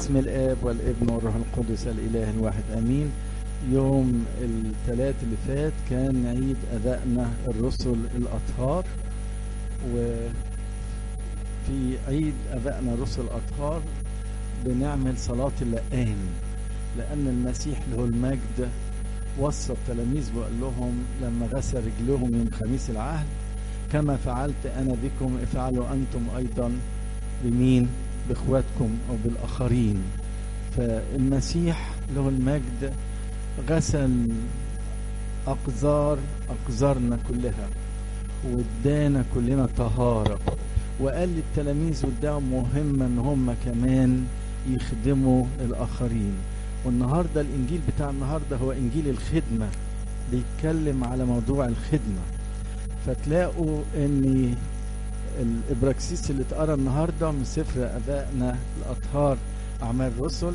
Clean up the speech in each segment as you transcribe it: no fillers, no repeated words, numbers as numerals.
باسم الآب والابن والروح القدس الإله الواحد آمين. يوم الثلاث اللي فات كان عيد أبائنا الرسل الأطهار، وفي عيد أبائنا الرسل الأطهار بنعمل صلاة اللقان، لأن المسيح له المجد وصى التلاميذ وقال لهم لما غسل رجلهم يوم خميس العهد: كما فعلت أنا بكم افعلوا أنتم أيضا بمين؟ بإخواتكم أو بالآخرين. فالمسيح له المجد غسل أقذارنا كلها وادانا كلنا طهارة، وقال للتلاميذ قدامهم مهمة ان هم كمان يخدموا الآخرين. والنهاردة الإنجيل بتاع النهاردة هو إنجيل الخدمة، بيتكلم على موضوع الخدمة. فتلاقوا ان الإبراكسيس اللي اتقرا النهاردة من سفر أبائنا الأطهار أعمال الرسل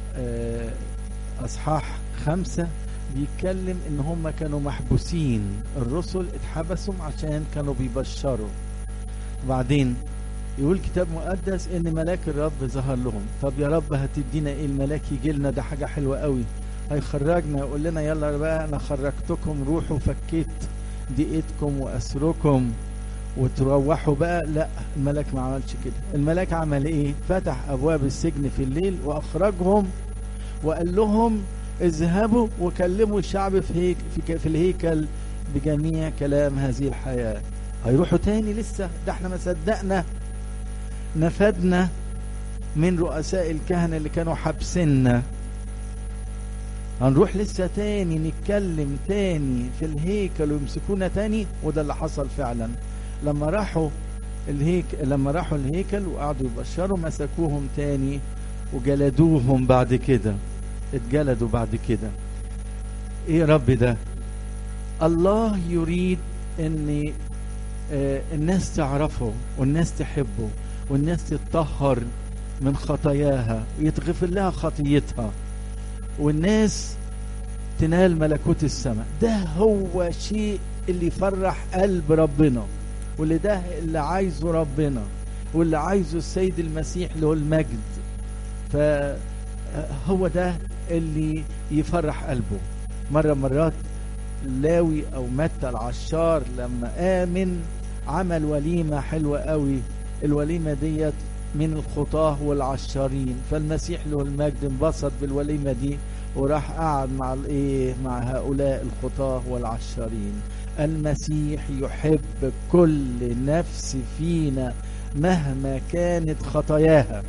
أصحاح 5 بيتكلم ان هم كانوا محبوسين، الرسل اتحبسوا عشان كانوا بيبشروا. وبعدين يقول كتاب مقدس ان ملاك الرب ظهر لهم. طب يا رب هتدينا ايه الملاك يجي لنا؟ ده حاجة حلوة قوي، هيخرجنا يقول لنا يلا بقى انا خرجتكم، روحوا فكيت ضيقتكم واسركم وتروحوا بقى. لا، الملاك ما عملش كده. الملاك عمل ايه؟ فتح ابواب السجن في الليل واخرجهم وقال لهم اذهبوا وكلموا الشعب في الهيكل بجميع كلام هذه الحياة. هيروحوا تاني؟ لسه ده احنا ما صدقنا نفدنا من رؤساء الكهنة اللي كانوا حابسيننا، هنروح لسه تاني نتكلم تاني في الهيكل ويمسكونا تاني؟ وده اللي حصل فعلا. لما راحوا الهيكل وقعدوا يبشروا مسكوهم تاني وجلدوهم. بعد كده اتجلدوا بعد كده. ايه يا رب ده؟ الله يريد ان الناس تعرفه والناس تحبه والناس تتطهر من خطاياها ويتغفر لها خطيتها والناس تنال ملكوت السماء. ده هو شيء اللي يفرح قلب ربنا، واللي ده اللي عايزه ربنا واللي عايزه السيد المسيح له المجد. فهو ده اللي يفرح قلبه. مرات لاوي او متى العشار لما آمن عمل وليمة حلوة قوي. الوليمة ديت من الخطاه والعشارين، فالمسيح له المجد انبسط بالوليمة دي وراح قعد مع هؤلاء الخطاه والعشارين. المسيح يحب كل نفس فينا مهما كانت خطاياها،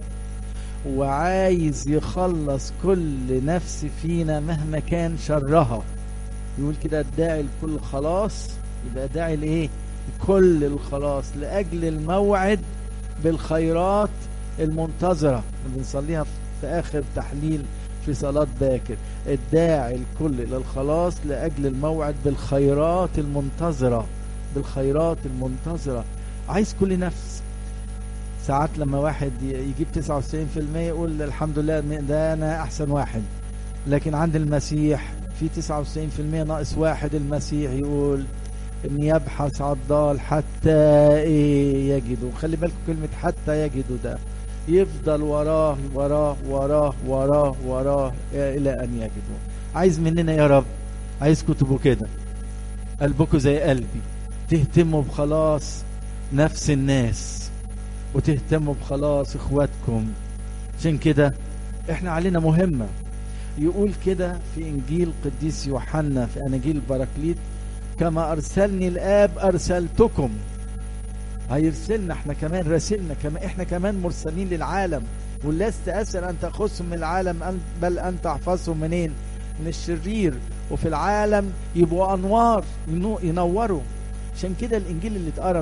وعايز يخلص كل نفس فينا مهما كان شرها. يقول كده الداعي لكل خلاص، يبقى داعي لايه؟ كل الخلاص لاجل الموعد بالخيرات المنتظره اللي بنصليها في اخر تحليل في صلاه باكر. الداعي الكل للخلاص لاجل الموعد بالخيرات المنتظره. بالخيرات المنتظره عايز كل نفس. ساعات لما واحد يجيب 99% يقول الحمد لله ده انا احسن واحد، لكن عند المسيح في 99% ناقص واحد. المسيح يقول ان يبحث عضال حتى يجده. خلي بالكم كلمة حتى يجده، ده يفضل وراه وراه وراه وراه وراه الى ان يجده. عايز مننا يا رب، عايزكم تبقوا كده، قلبكم زي قلبي، تهتموا بخلاص نفس الناس وتهتموا بخلاص اخواتكم. عشان كده احنا علينا مهمة. يقول كده في انجيل قديس يوحنا في اناجيل البراكليت: كما ارسلني الاب ارسلتكم. هيرسلنا احنا كمان، راسلنا كمان، احنا كمان مرسلين للعالم. ولست اسال ان تاخذهم من العالم بل ان تحفظهم منين؟ من الشرير. وفي العالم يبقوا انوار ينوروا. عشان كده الانجيل اللي اتقرا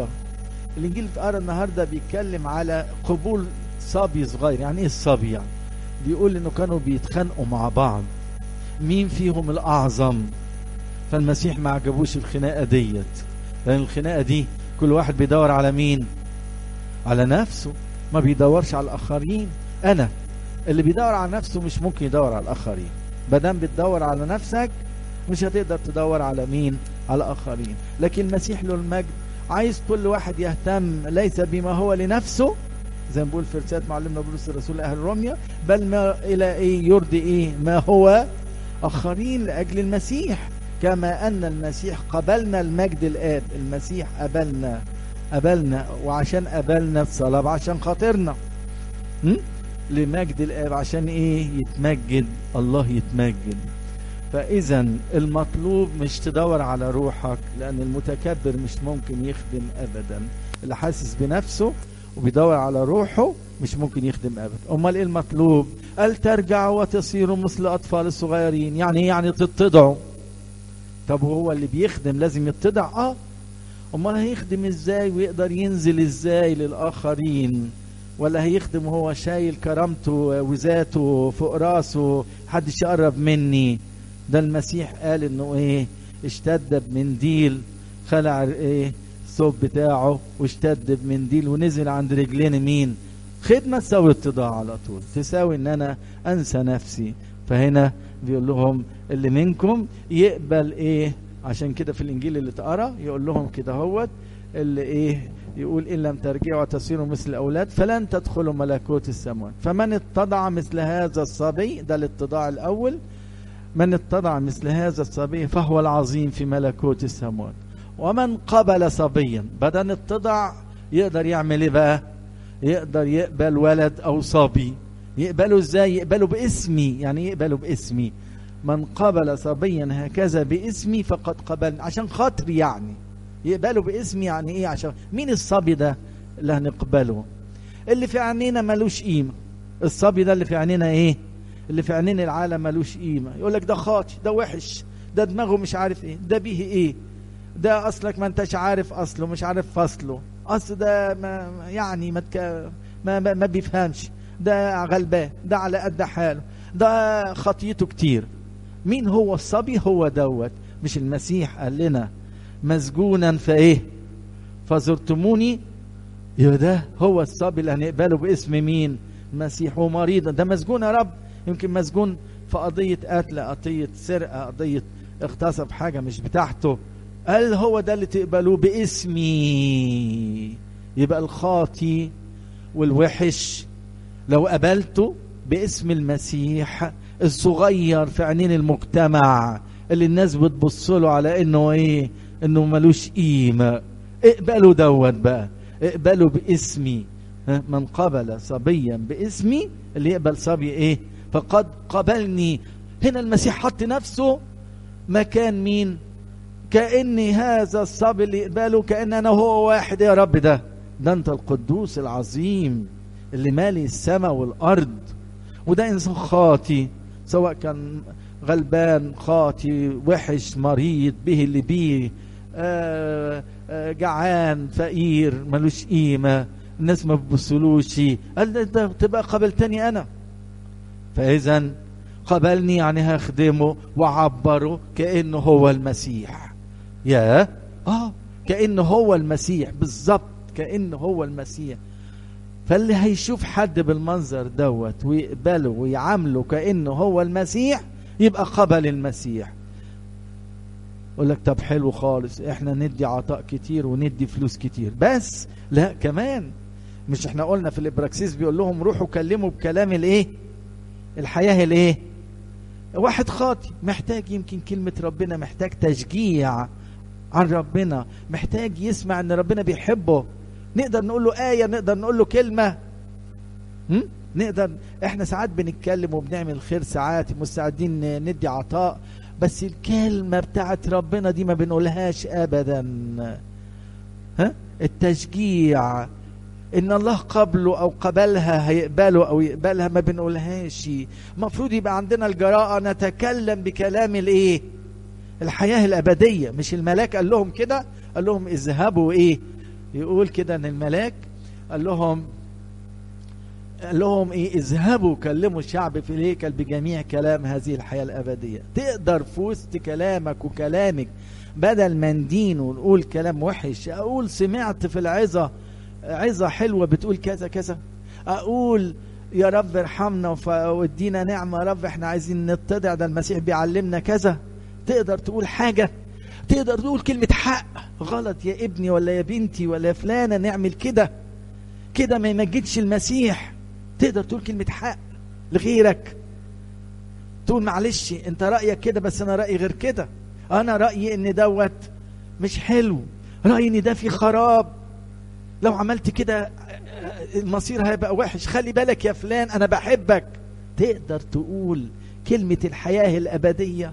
النهارده بيتكلم على قبول صبي صغير. يعني ايه الصبي؟ يعني بيقول انه كانوا بيتخانقوا مع بعض مين فيهم الاعظم. فالمسيح ما عجبوش الخناقه ديت، لان الخناقه دي كل واحد بيدور على مين؟ على نفسه، ما بيدورش على الاخرين. انا اللي بيدور على نفسه مش ممكن يدور على الاخرين. بدام بتدور على نفسك مش هتقدر تدور على مين؟ على الاخرين. لكن المسيح له المجد عايز كل واحد يهتم ليس بما هو لنفسه زي ما بيقول في رسالة معلمنا بولس الرسول لأهل روميا، بل ما إلى إيه يرضي إيه ما هو آخرين لأجل المسيح، كما أن المسيح قبلنا المجد الآب. المسيح قبلنا وعشان قبلنا الصلب عشان خاطرنا لمجد الآب، عشان إيه؟ يتمجد الله، يتمجد. فإذا المطلوب مش تدور على روحك، لأن المتكبر مش ممكن يخدم أبدا. اللي حاسس بنفسه وبيدور على روحه مش ممكن يخدم أبدا. أمال إيه المطلوب؟ قال ترجعوا وتصيروا مثل أطفال الصغيرين. يعني يعني تتضعوا. طب هو اللي بيخدم لازم يتضع؟ أمال هيخدم إزاي ويقدر ينزل إزاي للآخرين؟ ولا هيخدم وهو شايل كرامته وذاته فوق راسه، محدش يقرب مني؟ ده المسيح قال انه ايه؟ اشتد بمنديل، خلع ايه الثوب بتاعه واشتد بمنديل ونزل عند رجلين مين؟ خدمة تساوي اتضاع على طول، تساوي ان انا انسى نفسي. فهنا بيقول لهم اللي منكم يقبل ايه؟ عشان كده في الانجيل اللي تقرا يقول لهم كده هوت اللي ايه؟ يقول إن لم ترجعوا وتصيروا مثل الأولاد فلن تدخلوا ملكوت السماوات. فمن اتضع مثل هذا الصبي، ده الاتضاع الأول، من اتضع مثل هذا الصبي فهو العظيم في ملكوت السماوات. ومن قبل صبيا، بدل اتضع يقدر يعمل ايه بقى؟ يقدر يقبل ولد أو صبي. يقبله ازاي؟ يقبله باسمي. يعني يقبله باسمي. من قبل صبيا هكذا باسمي فقد قبل، عشان خاطري يعني. يقبلوا باسمي يعني ايه؟ عشان مين الصبي ده اللي هنقبله؟ اللي في عينينا ملوش قيمه. الصبي ده اللي في عينينا ايه؟ اللي في عينين العالم ملوش قيمه. يقول لك ده خاطي، ده وحش، ده دماغه مش عارف ايه، ده بيه ايه، ده اصلك ما انتش عارف اصله، مش عارف فصله، اصل ده ما يعني ما بيفهمش، ده غلبان، ده على قد حاله، ده خطيته كتير. مين هو الصبي؟ هو دوت. مش المسيح قال لنا مسجونا فايه فزرتموني؟ يبقى ده هو الصبي اللي هنقبله باسم مين؟ المسيح. ومريضا، ده مسجون يا رب، يمكن مسجون في قضية قتل، قضية سرقة، قضية اغتصب حاجة مش بتاعته. قال هو ده اللي تقبلوه باسمي. يبقى الخاطي والوحش لو قبلته باسم المسيح، الصغير في عينين المجتمع اللي الناس بتبصله على انه ايه؟ انه ملوش قيمة، اقبلوا دوت بقى، اقبلوا باسمي. من قبل صبيا باسمي، اللي يقبل صبي ايه؟ فقد قبلني. هنا المسيح حط نفسه مكان مين؟ كأن هذا الصبي اللي يقبله كأن انا هو واحد. يا رب ده انت القدوس العظيم اللي مالي السماء والارض. وده انسان خاطي، سواء كان غلبان، خاطي، وحش، مريض، به اللي بيه، جعان، فقير، ملوش قيمة، الناس ما بتبصلوش. قال ده تبقى قبلتني انا. فاذا قبلني يعني هخدمه وعبره كأنه هو المسيح. يا كأنه هو المسيح بالظبط، كأنه هو المسيح. فاللي هيشوف حد بالمنظر دوت ويقبله ويعامله كأنه هو المسيح يبقى قبل المسيح. يقول لك طب حلو خالص، احنا ندي عطاء كتير وندي فلوس كتير، بس لا كمان. مش احنا قلنا في الابراكسيس بيقول لهم روحوا كلموا بكلام الايه؟ الحياة الايه؟ واحد خاطي محتاج يمكن كلمة ربنا، محتاج تشجيع عن ربنا، محتاج يسمع ان ربنا بيحبه. نقدر نقول له آية، نقدر نقول له كلمة، نقدر. احنا ساعات بنتكلم وبنعمل خير، ساعات مستعدين ندي عطاء، بس الكلمة بتاعت ربنا دي ما بنقولهاش ابدا. التشجيع ان الله قبله او قبلها، هيقبله او يقبلها، ما بنقولهاش. المفروض يبقى عندنا الجراءة نتكلم بكلام الايه؟ الحياة الابدية. مش الملاك قال لهم كده؟ قال لهم اذهبوا ايه؟ يقول كده ان الملاك قال لهم ايه؟ اذهبوا كلموا الشعب في الهيكل بجميع كلام هذه الحياة الابدية. تقدر في وسط كلامك وكلامك بدل ما ندين ونقول كلام وحش، اقول سمعت في العظة عظة حلوة بتقول كذا كذا، اقول يا رب ارحمنا وادينا نعمة، يا رب احنا عايزين نتضع، ده المسيح بيعلمنا كذا. تقدر تقول حاجة؟ تقدر تقول كلمة حق؟ غلط يا ابني ولا يا بنتي ولا يا فلانة نعمل كده. كده ما يمجدش المسيح. تقدر تقول كلمة حق لغيرك، تقول معلش انت رأيك كده بس انا رأيي غير كده، انا رأيي ان دوت مش حلو، رأيي ان ده في خراب، لو عملت كده المصير هيبقى وحش، خلي بالك يا فلان انا بحبك. تقدر تقول كلمة الحياة الأبدية.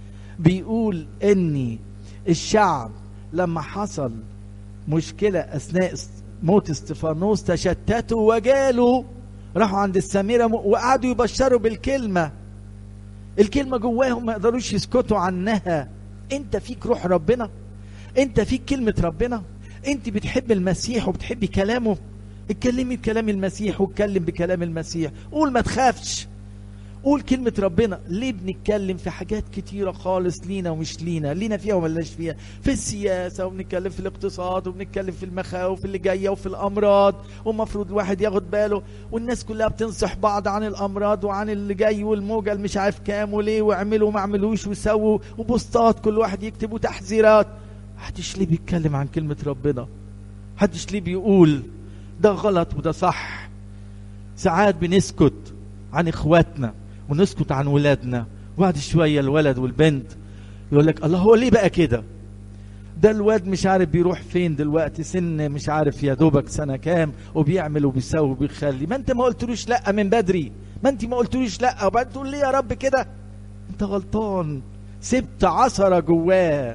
بيقول ان الشعب لما حصل مشكلة اثناء موت استفانوس تشتتوا وجالوا، راحوا عند السامرة وقعدوا يبشروا بالكلمة. الكلمة جواهم ما يقدروش يسكتوا عنها. انت فيك روح ربنا، انت فيك كلمة ربنا، انت بتحب المسيح وبتحبي كلامه، اتكلمي بكلام المسيح واتكلم بكلام المسيح. قول ما تخافش، قول كلمة ربنا. ليه بنتكلم في حاجات كتيرة خالص لينا ومش لينا، لينا فيها وملاش فيها، في السياسة وبنتكلم في الاقتصاد وبنتكلم في المخاوف اللي جاية وفي الأمراض، ومفروض الواحد ياخد باله، والناس كلها بتنصح بعض عن الأمراض وعن اللي جاي والموجة اللي مش عارف كام وليه، واعملوا وما عملوش وسووا، وبوستات كل واحد يكتبوا تحذيرات. محدش ليه بيتكلم عن كلمة ربنا، محدش ليه بيقول ده غلط وده صح. ساعات بنسكت عن اخواتنا ونسكت عن ولادنا، وبعد شوية الولد والبنت يقول لك الله هو ليه بقى كده، ده الواد مش عارف بيروح فين دلوقتي، سن مش عارف يا دوبك سنة كام وبيعمل وبيسوي وبيخلي. ما انت ما قلتلوش لا من بدري، ما انت ما قلتلوش لا، وبعد تقول ليه يا رب كده؟ انت غلطان، سبت عثرة جواه،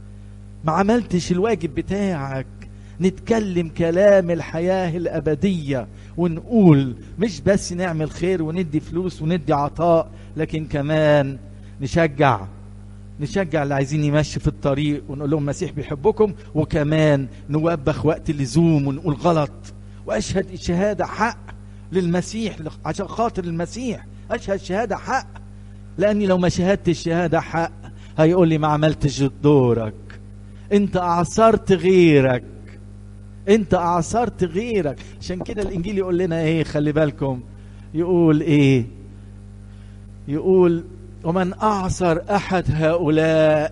ما عملتش الواجب بتاعك. نتكلم كلام الحياة الأبدية ونقول، مش بس نعمل خير وندي فلوس وندي عطاء، لكن كمان نشجع اللي عايزين يمشي في الطريق ونقول لهم المسيح بيحبكم، وكمان نوبخ وقت اللزوم ونقول غلط، وأشهد شهادة حق للمسيح عشان خاطر المسيح، أشهد شهادة حق، لأني لو ما شهدتش شهادة حق هيقول لي ما عملتش دورك، انت أعصرت غيرك، انت أعصرت غيرك. عشان كده الإنجيل يقول لنا ايه، خلي بالكم، يقول ايه، يقول ومن أعصر أحد هؤلاء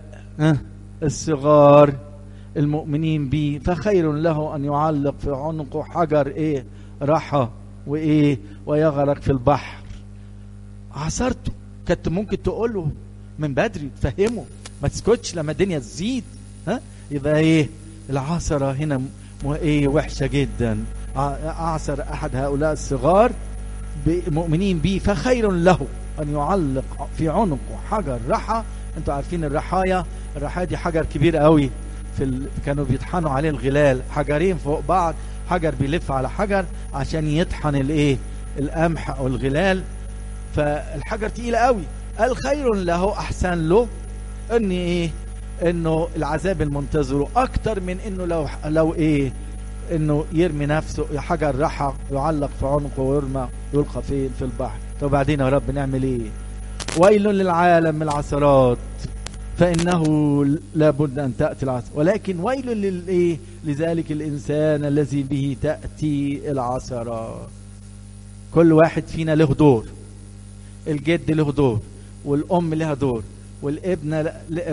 الصغار المؤمنين بي فخير له أن يعلق في عنقه حجر ايه رحى وايه ويغرق في البحر. عصرته، كنت ممكن تقوله من بدري تفهمه، ما تسكتش لما الدنيا تزيد. يبقى ايه العصرة هنا ايه وحشة جدا. أعصر أحد هؤلاء الصغار مؤمنين بي فخير له أن يعلق في عنقه حجر رحى. انتوا عارفين الرحايا دي حجر كبير قوي، كانوا بيطحنوا عليه الغلال، حجرين فوق بعض، حجر بيلف على حجر عشان يطحن الايه القمح او الغلال، فالحجر تقيل قوي. قال خير له، احسن له ان ايه انه العذاب المنتظره اكتر من انه لو ايه انه يرمي نفسه حجر رحى يعلق في عنقه ويرمى يلقى في البحر. طب بعدين يا رب نعمل ايه؟ ويل للعالم من العثرات فانه لابد ان تاتي العثرات، ولكن ويل للايه لذلك الانسان الذي به تاتي العثرات. كل واحد فينا له دور، الجد له دور، والام لها دور، والابنه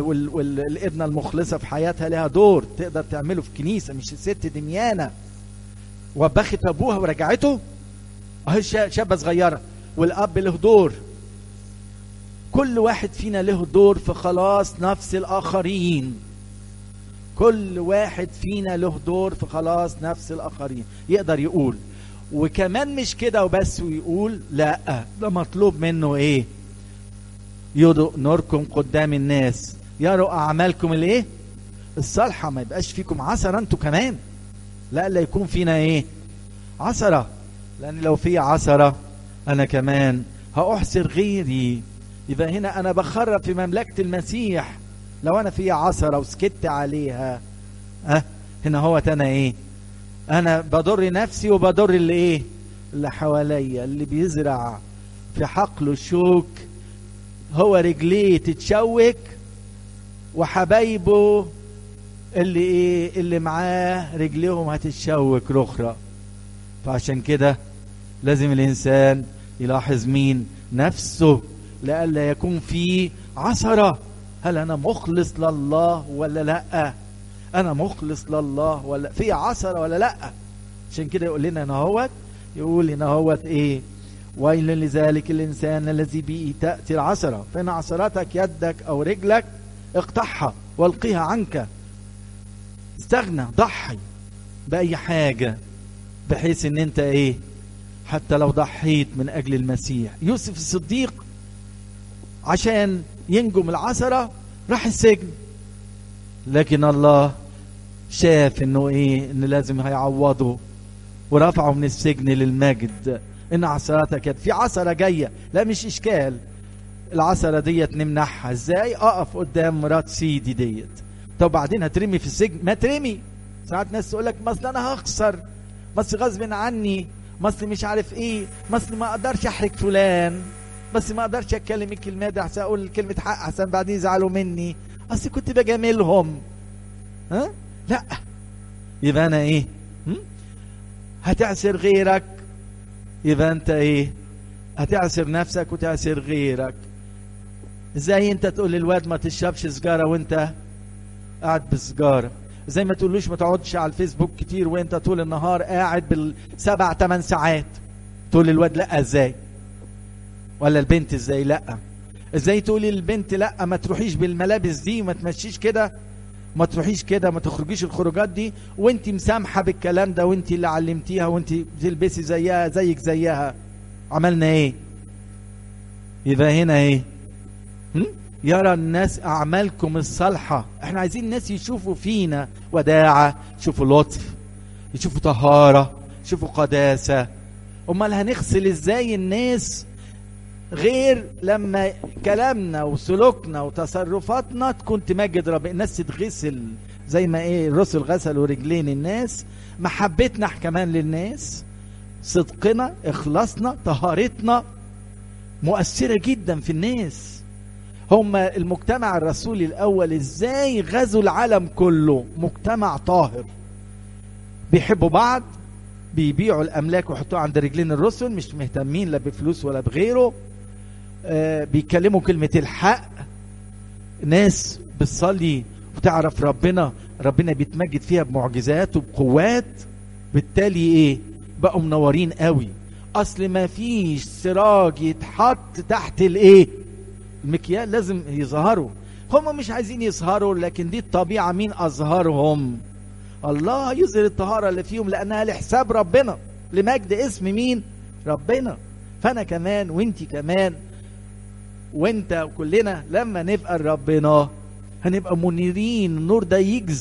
المخلصه في حياتها لها دور تقدر تعمله في كنيسه، مش الست دميانه وبخت ابوها ورجعته اهي شابه صغيره، والاب له دور. كل واحد فينا له دور في خلاص نفس الاخرين، كل واحد فينا له دور في خلاص نفس الاخرين. يقدر يقول، وكمان مش كده وبس ويقول، لا ده مطلوب منه ايه؟ يضوء نوركم قدام الناس يروا اعمالكم الايه الصالحه. ما يبقاش فيكم عثره انتوا كمان، لا يكون فينا ايه عثره، لان لو في عثره انا كمان هاحسر غيري. يبقى هنا انا بخرب في مملكه المسيح لو انا في عثره وسكت عليها. هنا هو انا ايه، انا بضر نفسي وبضر اللي ايه اللي حواليا. اللي بيزرع في حقله الشوك هو رجليه تتشوك، وحبايبه اللي ايه اللي معاه رجليهم هتتشوك الاخرى. فعشان كده لازم الانسان يلاحظ مين نفسه لئلا يكون فيه عثرة. هل انا مخلص لله ولا لا؟ انا مخلص لله ولا في عثرة ولا لا؟ عشان كده يقول لنا نهوت، يقول هنا هوت ايه؟ ويل لذلك الانسان الذي به تأتي العثرة، فإن عثرتك يدك او رجلك اقطعها والقيها عنك. استغنى، ضحي بأي حاجة بحيث ان انت ايه؟ حتى لو ضحيت من اجل المسيح. يوسف الصديق عشان ينجو من العثرة راح السجن، لكن الله شاف انه ايه؟ ان لازم هيعوضه ورفعه من السجن للمجد. ان عثرتك كانت في عثرة جاية، لا مش اشكال. العثرة ديت نمنحها ازاي؟ اقف قدام مرات سيدي ديت. طب بعدين هترمي في السجن؟ ما ترمي. ساعات ناس تقول لك مثلا انا هخسر، بس غصب عني، بس مش عارف ايه، بس ما اقدرش احرج فلان، بس ما اقدرش اتكلم الكلمه دي احسن اقول كلمه حق احسن بعدين يزعلوا مني، اصل كنت بجاملهم. ها؟ لا، يبقى انا ايه؟ هتعسر غيرك، يبقى انت ايه؟ هتعسر نفسك وتعسر غيرك. ازاي انت تقول للواد ما تشربش سجاره وانت قاعد بسجاره؟ زي ما تقولوش ما تقعدش على الفيسبوك كتير وانت طول النهار قاعد بال7-8 ساعات. تقول للواد لا ازاي؟ ولا البنت ازاي لا؟ ازاي تقولي للبنت لا ما تروحيش بالملابس دي وما تمشيش كده، ما تروحيش كده، ما تخرجيش الخروجات دي وانت مسامحه بالكلام ده، وانت اللي علمتيها، وانت بتلبسي زيها زيك زيها. عملنا ايه؟ يبقى هنا ايه؟ يرى الناس اعمالكم الصالحه. احنا عايزين الناس يشوفوا فينا وداعه، يشوفوا لطف، يشوفوا طهاره، يشوفوا قداسه. امال هنغسل ازاي الناس غير لما كلامنا وسلوكنا وتصرفاتنا تكون تمجد ربنا؟ الناس تتغسل زي ما ايه الرسل غسلوا رجلين الناس. محبتنا كمان للناس، صدقنا، اخلاصنا، طهارتنا مؤثره جدا في الناس. هم المجتمع الرسولي الاول ازاي غزوا العالم كله؟ مجتمع طاهر، بيحبوا بعض، بيبيعوا الاملاك ويحطوها عند رجلين الرسل، مش مهتمين لا بفلوس ولا بغيره. بيتكلموا كلمة الحق، ناس بتصلي وتعرف ربنا، ربنا بيتمجد فيها بمعجزات وبقوات. بالتالي ايه؟ بقوا منورين قوي. اصل ما فيش سراج يتحط تحت الايه؟ المكيال، لازم يظهروا. هم مش عايزين يظهروا، لكن دي الطبيعة. مين اظهرهم؟ الله يظهر الطهارة اللي فيهم لانها لحساب ربنا، لمجد اسم مين؟ ربنا. فانا كمان وانتي كمان وانت وكلنا لما نبقى ربنا هنبقى منيرين. النور ده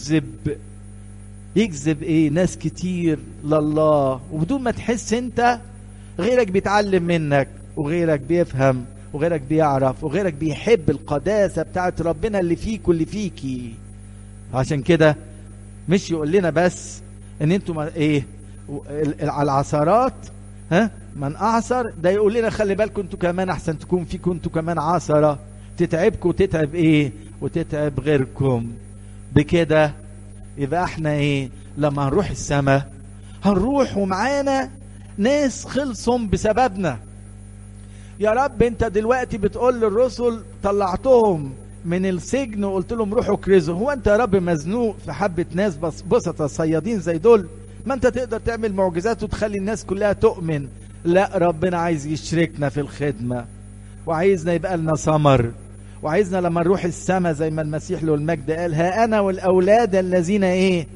يجذب ايه؟ ناس كتير لله، وبدون ما تحس انت غيرك بيتعلم منك، وغيرك بيفهم، وغيرك بيعرف، وغيرك بيحب القداسة بتاعت ربنا اللي فيك واللي فيكي. عشان كده مش يقول لنا بس ان انتم ايه على العثرات، ها من اعثر، ده يقول لنا خلي بالكم انتوا كمان احسن تكون فيكم انتوا كمان عثرة تتعبكم وتتعب ايه؟ وتتعب غيركم. بكده يبقى احنا ايه؟ لما هنروح السماء هنروح ومعانا ناس خلصهم بسببنا. يا رب انت دلوقتي بتقول للرسل طلعتهم من السجن وقلت لهم روحوا كرزوا، هو انت يا رب مزنوق في حبة ناس بسطة صيادين زي دول؟ ما انت تقدر تعمل معجزات وتخلي الناس كلها تؤمن. لا، ربنا عايز يشركنا في الخدمة، وعايزنا يبقى لنا ثمر، وعايزنا لما نروح السماء زي ما المسيح له المجد قال ها انا والاولاد الذين ايه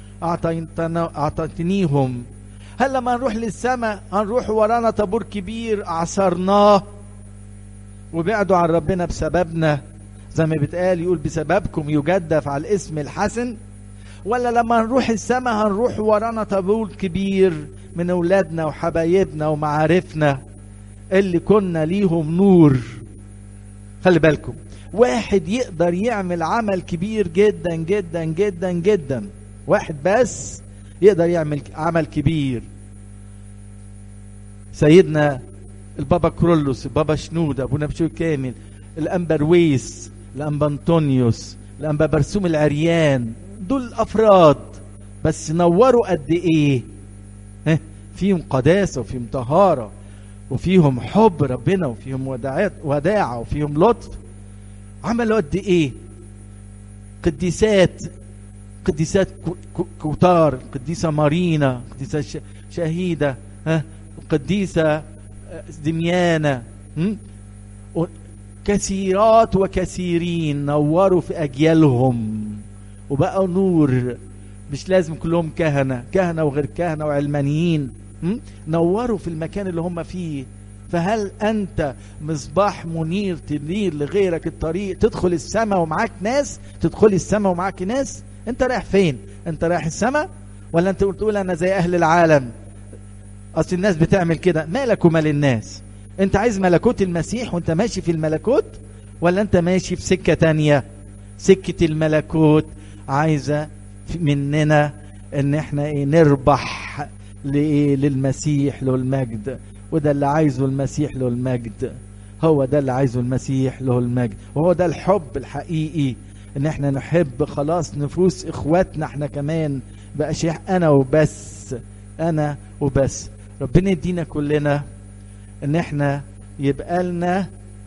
اعطيتنيهم. هل لما نروح للسماء هنروح ورانا طابور كبير اعصرناه وبعدوا عن ربنا بسببنا، زي ما بتقال يقول بسببكم يجدف على الاسم الحسن؟ ولا لما نروح السماء هنروح ورانا طابور كبير من اولادنا وحبايبنا ومعارفنا اللي كنا ليهم نور؟ خلي بالكم، واحد يقدر يعمل عمل كبير جدا جدا جدا جدا، واحد بس يقدر يعمل عمل كبير. سيدنا البابا كرولوس، البابا شنودة، ابونا بشوي كامل، الانبا رويس، الانبا انطونيوس، الانبا برسوم العريان، دول افراد بس نوروا قد ايه؟ فيهم قداسة وفيهم طهارة وفيهم حب ربنا وفيهم وداعة وفيهم لطف. عملوا قد ايه؟ قديسات قديسات كتار، قديسة مارينا، قديسة شهيدة، قديسة دميانة، كثيرات وكثيرين نوروا في أجيالهم وبقوا نور. مش لازم كلهم كهنة وغير كهنة وعلمانيين، نوروا في المكان اللي هم فيه. فهل أنت مصباح منير تنير لغيرك الطريق تدخل السماء ومعاك ناس؟ تدخلي السماء ومعاك ناس؟ أنت رايح فين؟ أنت رايح السماء ولا أنت تقول أنا زي أهل العالم؟ أصل الناس بتعمل كده. مالك ومال الناس؟ أنت عايز ملكوت المسيح وأنت ماشي في الملكوت، ولا أنت ماشي في سكة تانية؟ سكة الملكوت عايزة مننا ان احنا نربح للمسيح له المجد، وده اللي عايزه المسيح له المجد. هو ده اللي عايزه المسيح له المجد، وهو ده الحب الحقيقي، ان احنا نحب خلاص نفوس اخواتنا احنا كمان، بقاش انا وبس، انا وبس. ربنا يدينا كلنا ان احنا يبقى لنا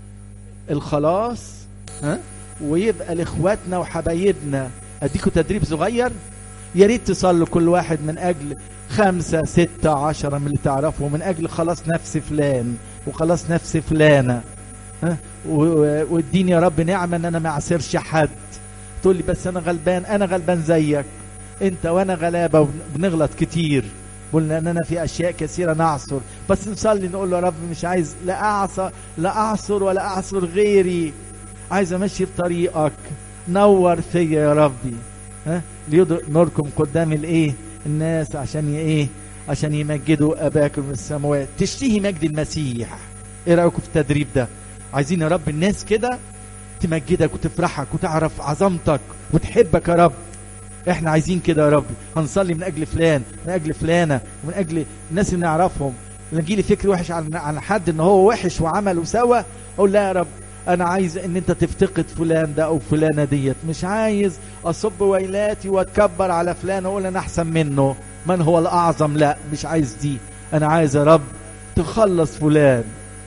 الخلاص، ويبقى لاخواتنا وحبايبنا. اديكوا تدريب صغير، يا ريت تصلوا كل واحد من اجل 5 6 10 من اللي تعرفوا، من اجل خلاص نفس فلان وخلاص نفس فلانه، واديني يا رب نعمه ان انا ما اعسرش حد. تقول لي بس انا غلبان زيك انت، وانا غلابه وبنغلط كتير. قلنا ان انا في اشياء كثيره نعصر، بس نصلي نقول له يا رب مش عايز لا اعصر ولا اعصر غيري، عايز امشي في طريقك، نور فيا يا ربي، ليضرب نوركم قدام الناس، عشان يمجدوا اباكم من السماوات. تشتهي مجد المسيح. ايه رايكم في التدريب ده؟ عايزين يا رب الناس كده تمجدك وتفرحك وتعرف عظمتك وتحبك يا رب. احنا عايزين كده يا رب. هنصلي من اجل فلان، من اجل فلانه، ومن اجل الناس اللي نعرفهم. نجي لي فكر وحش عن حد ان هو وحش وعمل وسوى، اقول لا يا رب انا عايز ان انت تفتقد فلان ده او فلانه ديت. مش عايز اصب ويلاتي واتكبر على فلان واقول انا احسن منه، من هو الاعظم. لا، مش عايز دي. انا عايز يا رب تخلص فلان.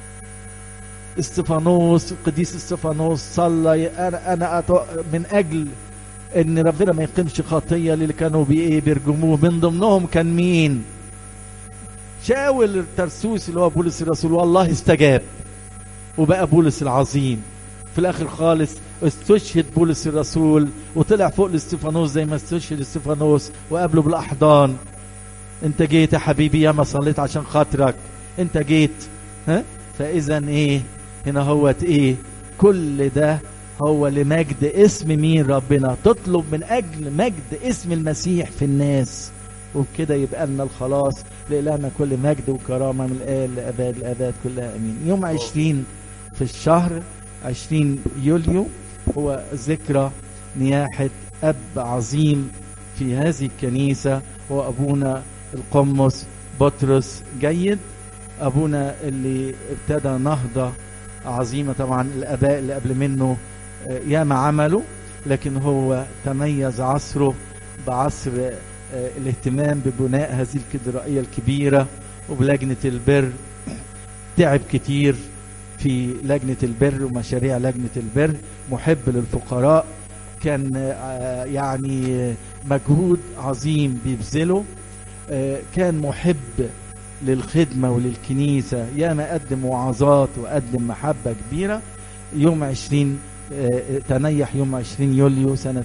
استفانوس، القديس استفانوس صلى انا من اجل ان ربنا ما يقيمش خطيه اللي كانوا بيرجموه. من ضمنهم كان مين؟ شاول الترسوسي اللي هو بولس الرسول، والله استجاب وبقى بولس العظيم. في الاخر خالص استشهد بولس الرسول وطلع فوق لاستفانوس زي ما استشهد استفانوس وقابله بالاحضان. انت جيت يا حبيبي، يا ما صليت عشان خاطرك، انت جيت. فاذا هنا هوت كل ده هو لمجد اسم مين؟ ربنا. تطلب من اجل مجد اسم المسيح في الناس، وبكده يبقى لنا الخلاص. لإلهنا كل مجد وكرامه من الآن لأباد الآباد كلها امين. يوم 20 في الشهر 20 يوليو هو ذكرى نياحة أب عظيم في هذه الكنيسة، هو أبونا القمص بطرس جيد. أبونا اللي ابتدى نهضة عظيمة. طبعا الآباء اللي قبل منه ياما عملوا، لكن هو تميز عصره بعصر الاهتمام ببناء هذه الكاتدرائية الكبيرة وبلجنة البر. تعب كتير في لجنة البر ومشاريع لجنة البر، محب للفقراء، كان يعني مجهود عظيم بيبذله. كان محب للخدمة وللكنيسة، ياما قدم وعظات وقدم محبة كبيرة. يوم 20 تنيح يوم 20 يوليو سنة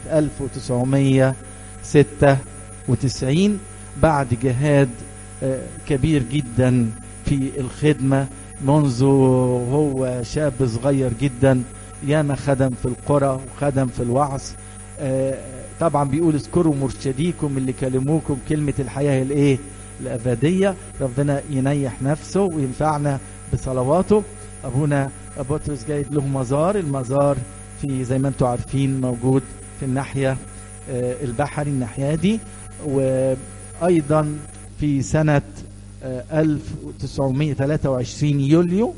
1996 بعد جهاد كبير جدا في الخدمة. منذ هو شاب صغير جدا ياما خدم في القرى وخدم في الوعظ. طبعا بيقول اذكروا مرشديكم اللي كلموكم كلمة الحياة الأبدية. ربنا ينيح نفسه وينفعنا بصلواته. أبونا بطرس جايد له مزار. المزار في زي ما انتم عارفين موجود في الناحية البحري الناحية دي. وأيضا في سنة 1923 يوليو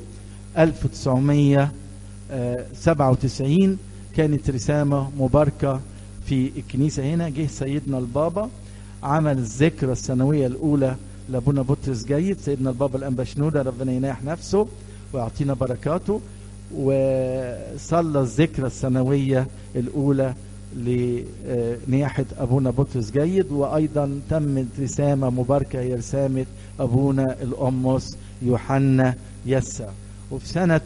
1997 كانت رسامة مباركة في الكنيسة هنا. جه سيدنا البابا عمل الذكرى السنوية الأولى لأبونا بطرس جيد. سيدنا البابا الأنبا شنودة ربنا يناح نفسه ويعطينا بركاته، وصلى الذكرى السنوية الأولى لنياحة أبونا بطرس جيد، وأيضا تمت رسامة مباركة هي رسامة أبونا القمص يوحنا يسع. وفي سنة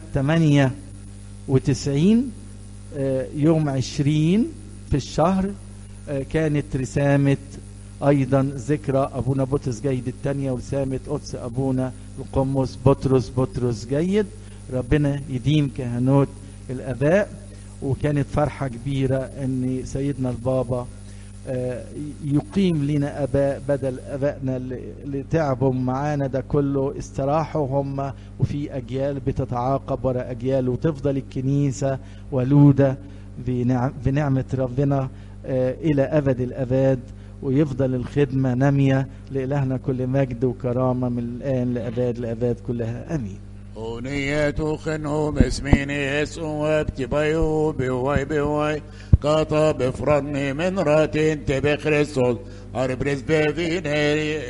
98 يوم 20 في الشهر كانت رسامة أيضا ذكرى أبونا بطرس جيد الثانية، ورسامة قدس أبونا القمص بطرس جيد. ربنا يديم كهنوت الآباء. وكانت فرحة كبيرة أن سيدنا البابا يقيم لنا أباء بدل أبائنا اللي تعبوا معانا ده كله، استراحوا هم، وفي أجيال بتتعاقب وراء أجيال، وتفضل الكنيسة ولودة بنعمة ربنا إلى أبد الأباد، ويفضل الخدمة نامية. لإلهنا كل مجد وكرامة من الآن لأباد الأباد كلها، آمين. أغنية خنهم اسمين يسوع بتبايو بواي قاطع بفرني من راتين تبي خريستوس أربرز بفينيري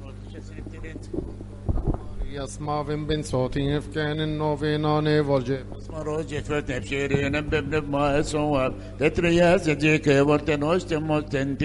يسمعون بن صوتي إفكان النوفيناني فولجي اسمروجي فرت بشيرين ببنب ما يسوع تترياز جيك ورتنوشت مستنتي